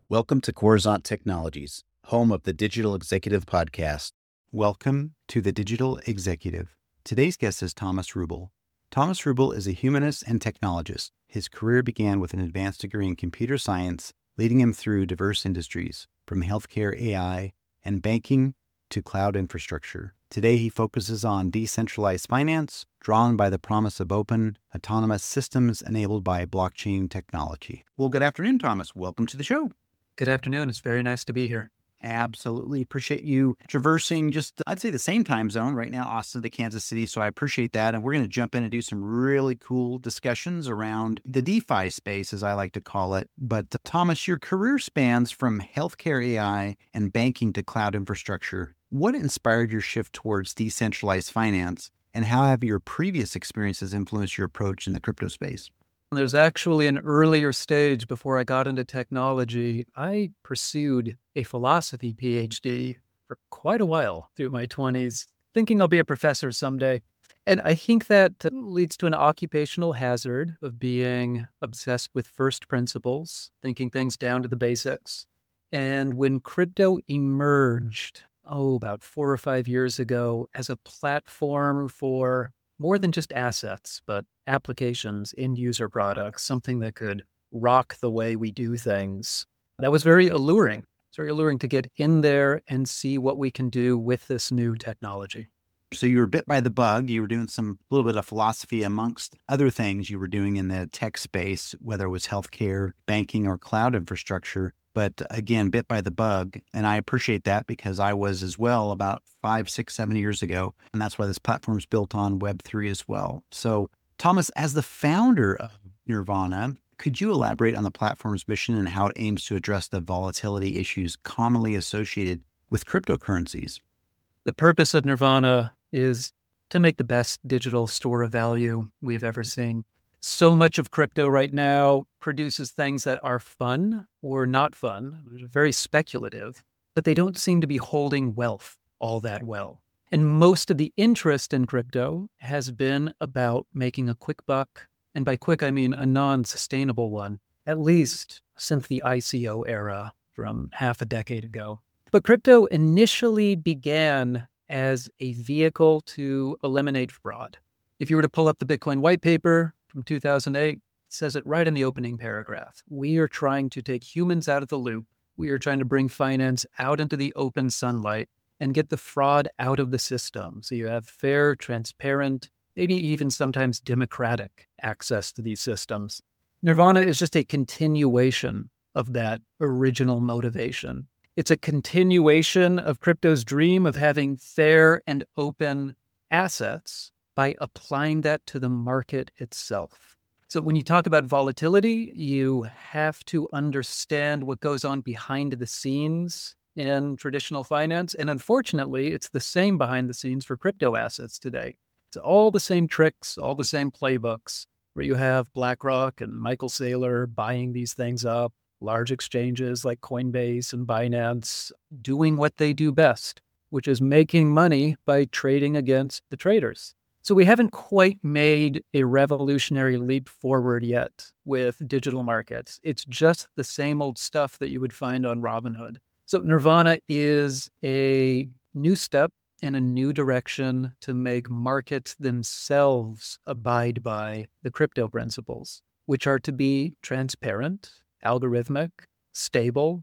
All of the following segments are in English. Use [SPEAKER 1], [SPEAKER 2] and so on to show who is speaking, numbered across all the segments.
[SPEAKER 1] Welcome to Coruzant Technologies, home of the Digital Executive Podcast.
[SPEAKER 2] Welcome to the Digital Executive. Today's guest is Thomas Rubel. Thomas Rubel is a humanist and technologist. His career began with an advanced degree in computer science, leading him through diverse industries, from healthcare, AI, and banking to cloud infrastructure. Today, he focuses on decentralized finance, drawn by the promise of open, autonomous systems enabled by blockchain technology. Well, good afternoon, Thomas. Welcome to the show.
[SPEAKER 3] Good afternoon. It's very nice to be here.
[SPEAKER 2] Absolutely. Appreciate you traversing just, I'd say, the same time zone right now, Austin to Kansas City. So I appreciate that. And we're going to jump in and do some really cool discussions around the DeFi space, as I like to call it. But Thomas, your career spans from healthcare AI and banking to cloud infrastructure. What inspired your shift towards decentralized finance? And how have your previous experiences influenced your approach in the crypto space?
[SPEAKER 3] There's actually an earlier stage before I got into technology. I pursued a philosophy PhD for quite a while through my 20s, thinking I'll be a professor someday. And I think that leads to an occupational hazard of being obsessed with first principles, thinking things down to the basics. And when crypto emerged, about 4 or 5 years ago, as a platform for more than just assets, but applications, end user products, something that could rock the way we do things. That was very alluring. It's very alluring to get in there and see what we can do with this new technology.
[SPEAKER 2] So you were bit by the bug. You were doing a little bit of philosophy amongst other things you were doing in the tech space, whether it was healthcare, banking, or cloud infrastructure. But again, bit by the bug. And I appreciate that because I was as well about 5, 6, 7 years ago. And that's why this platform is built on Web3 as well. So Thomas, as the founder of Nirvana, could you elaborate on the platform's mission and how it aims to address the volatility issues commonly associated with cryptocurrencies?
[SPEAKER 3] The purpose of Nirvana is to make the best digital store of value we've ever seen. So much of crypto right now produces things that are fun or not fun, very speculative, but they don't seem to be holding wealth all that well. And most of the interest in crypto has been about making a quick buck. And by quick, I mean a non-sustainable one, at least since the ICO era from half a decade ago. But crypto initially began as a vehicle to eliminate fraud. If you were to pull up the Bitcoin white paper from 2008, it says it right in the opening paragraph. We are trying to take humans out of the loop. We are trying to bring finance out into the open sunlight and get the fraud out of the system. So you have fair, transparent, maybe even sometimes democratic access to these systems. Nirvana is just a continuation of that original motivation. It's a continuation of crypto's dream of having fair and open assets by applying that to the market itself. So when you talk about volatility, you have to understand what goes on behind the scenes in traditional finance. And unfortunately, it's the same behind the scenes for crypto assets today. It's all the same tricks, all the same playbooks, where you have BlackRock and Michael Saylor buying these things up, large exchanges like Coinbase and Binance doing what they do best, which is making money by trading against the traders. So we haven't quite made a revolutionary leap forward yet with digital markets. It's just the same old stuff that you would find on Robinhood. So Nirvana is a new step in a new direction to make markets themselves abide by the crypto principles, which are to be transparent, algorithmic, stable,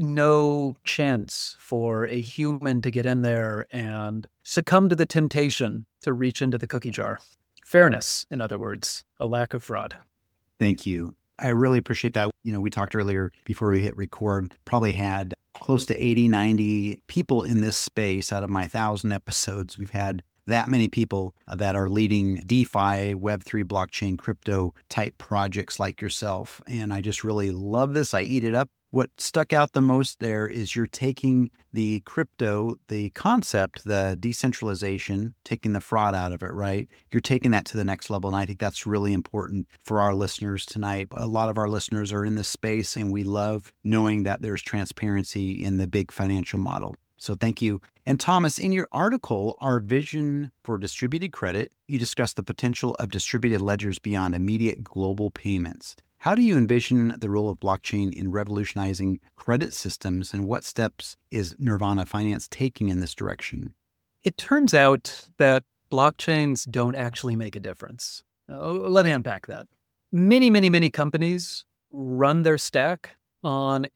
[SPEAKER 3] no chance for a human to get in there and succumb to the temptation to reach into the cookie jar. Fairness, in other words, a lack of fraud.
[SPEAKER 2] Thank you. I really appreciate that. We talked earlier before we hit record, probably had close to 80, 90 people in this space out of my 1,000 episodes. We've had that many people that are leading DeFi, Web3, blockchain, crypto type projects like yourself. And I just really love this. I eat it up. What stuck out the most there is you're taking the crypto, the concept, the decentralization, taking the fraud out of it, right? You're taking that to the next level. And I think that's really important for our listeners tonight. A lot of our listeners are in this space and we love knowing that there's transparency in the big financial model. So thank you. And Thomas, in your article, Our Vision for Distributed Credit, you discuss the potential of distributed ledgers beyond immediate global payments. How do you envision the role of blockchain in revolutionizing credit systems, and what steps is Nirvana Finance taking in this direction?
[SPEAKER 3] It turns out that blockchains don't actually make a difference. Let me unpack that. Many companies run their stack on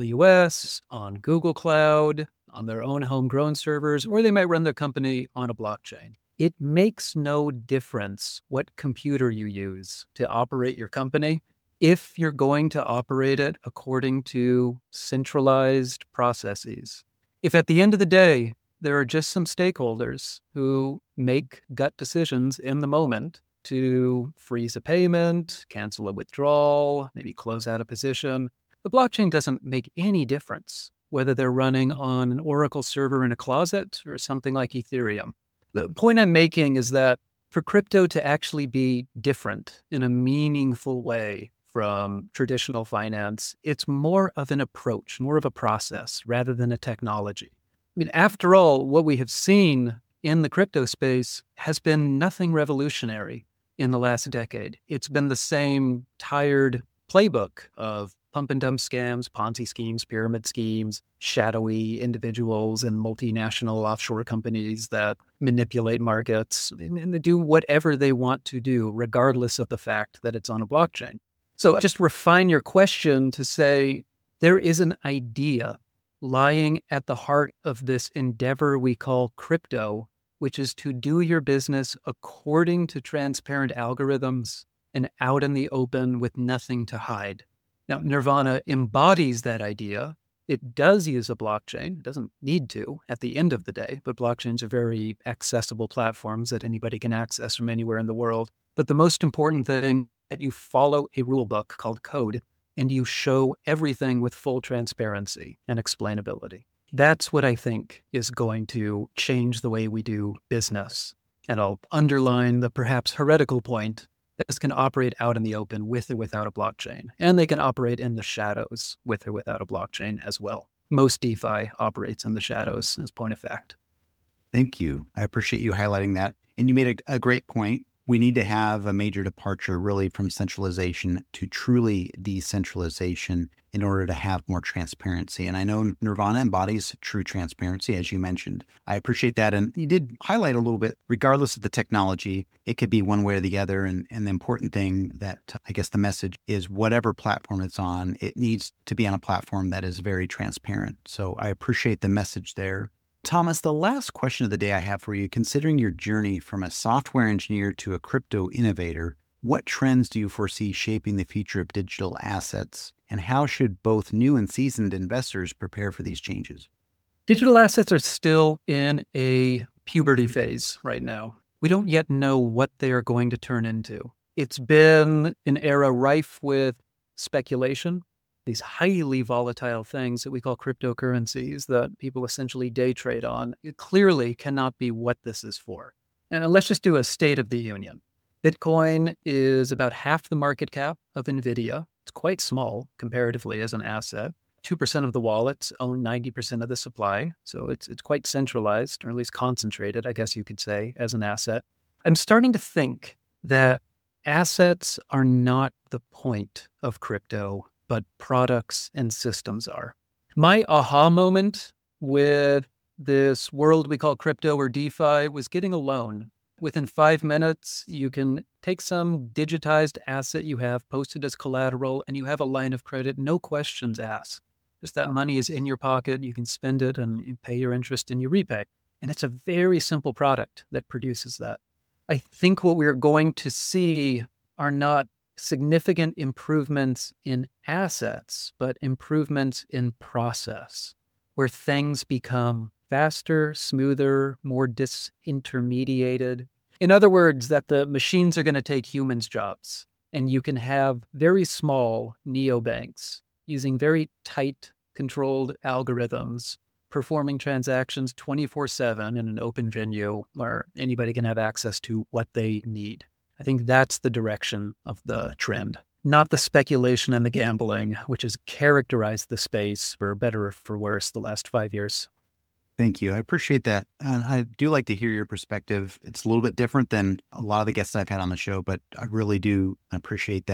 [SPEAKER 3] AWS, on Google Cloud, on their own homegrown servers, or they might run their company on a blockchain. It makes no difference what computer you use to operate your company if you're going to operate it according to centralized processes. If at the end of the day, there are just some stakeholders who make gut decisions in the moment to freeze a payment, cancel a withdrawal, maybe close out a position, the blockchain doesn't make any difference whether they're running on an Oracle server in a closet or something like Ethereum. The point I'm making is that for crypto to actually be different in a meaningful way from traditional finance, it's more of an approach, more of a process rather than a technology. I mean, after all, what we have seen in the crypto space has been nothing revolutionary in the last decade. It's been the same tired playbook of pump and dump scams, Ponzi schemes, pyramid schemes, shadowy individuals and multinational offshore companies that manipulate markets and they do whatever they want to do, regardless of the fact that it's on a blockchain. So just refine your question to say, there is an idea lying at the heart of this endeavor we call crypto, which is to do your business according to transparent algorithms and out in the open with nothing to hide. Now, Nirvana embodies that idea. It does use a blockchain. It doesn't need to at the end of the day, but blockchains are very accessible platforms that anybody can access from anywhere in the world. But the most important thing, that you follow a rule book called code and you show everything with full transparency and explainability. That's what I think is going to change the way we do business. And I'll underline the perhaps heretical point that this can operate out in the open with or without a blockchain. And they can operate in the shadows with or without a blockchain as well. Most DeFi operates in the shadows, as point of fact.
[SPEAKER 2] Thank you. I appreciate you highlighting that. And you made a great point. We need to have a major departure really from centralization to truly decentralization in order to have more transparency. And I know Nirvana embodies true transparency, as you mentioned. I appreciate that. And you did highlight a little bit, regardless of the technology, it could be one way or the other. And the important thing that I guess the message is whatever platform it's on, it needs to be on a platform that is very transparent. So I appreciate the message there. Thomas, the last question of the day I have for you, considering your journey from a software engineer to a crypto innovator, what trends do you foresee shaping the future of digital assets? And how should both new and seasoned investors prepare for these changes?
[SPEAKER 3] Digital assets are still in a puberty phase right now. We don't yet know what they are going to turn into. It's been an era rife with speculation, these highly volatile things that we call cryptocurrencies that people essentially day trade on. It clearly cannot be what this is for. And let's just do a state of the union. Bitcoin is about half the market cap of NVIDIA. It's quite small comparatively as an asset. 2% of the wallets own 90% of the supply. So it's quite centralized, or at least concentrated, I guess you could say, as an asset. I'm starting to think that assets are not the point of crypto, but products and systems are. My aha moment with this world we call crypto or DeFi was getting a loan. Within 5 minutes, you can take some digitized asset you have posted as collateral and you have a line of credit, no questions asked. Just that money is in your pocket, you can spend it and you pay your interest and you repay. And it's a very simple product that produces that. I think what we're going to see are not significant improvements in assets, but improvements in process, where things become faster, smoother, more disintermediated. In other words, that the machines are going to take humans' jobs, and you can have very small neobanks using very tight, controlled algorithms, performing transactions 24/7 in an open venue where anybody can have access to what they need. I think that's the direction of the trend, not the speculation and the gambling, which has characterized the space for better or for worse the last 5 years.
[SPEAKER 2] Thank you. I appreciate that. I do like to hear your perspective. It's a little bit different than a lot of the guests I've had on the show, but I really do appreciate that.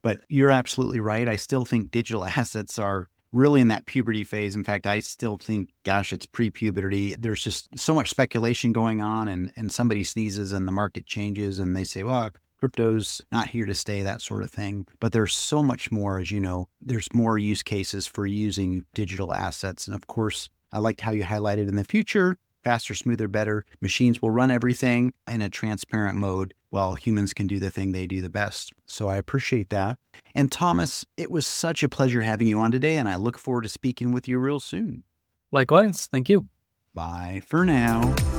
[SPEAKER 2] But you're absolutely right. I still think digital assets are really in that puberty phase. In fact, I still think, gosh, it's pre-puberty. There's just so much speculation going on, and somebody sneezes and the market changes and they say, well, crypto's not here to stay, that sort of thing. But there's so much more, as you know, there's more use cases for using digital assets. And of course, I liked how you highlighted in the future, faster, smoother, better. Machines will run everything in a transparent mode while humans can do the thing they do the best. So I appreciate that. And Thomas, it was such a pleasure having you on today, and I look forward to speaking with you real soon.
[SPEAKER 3] Likewise. Thank you.
[SPEAKER 2] Bye for now.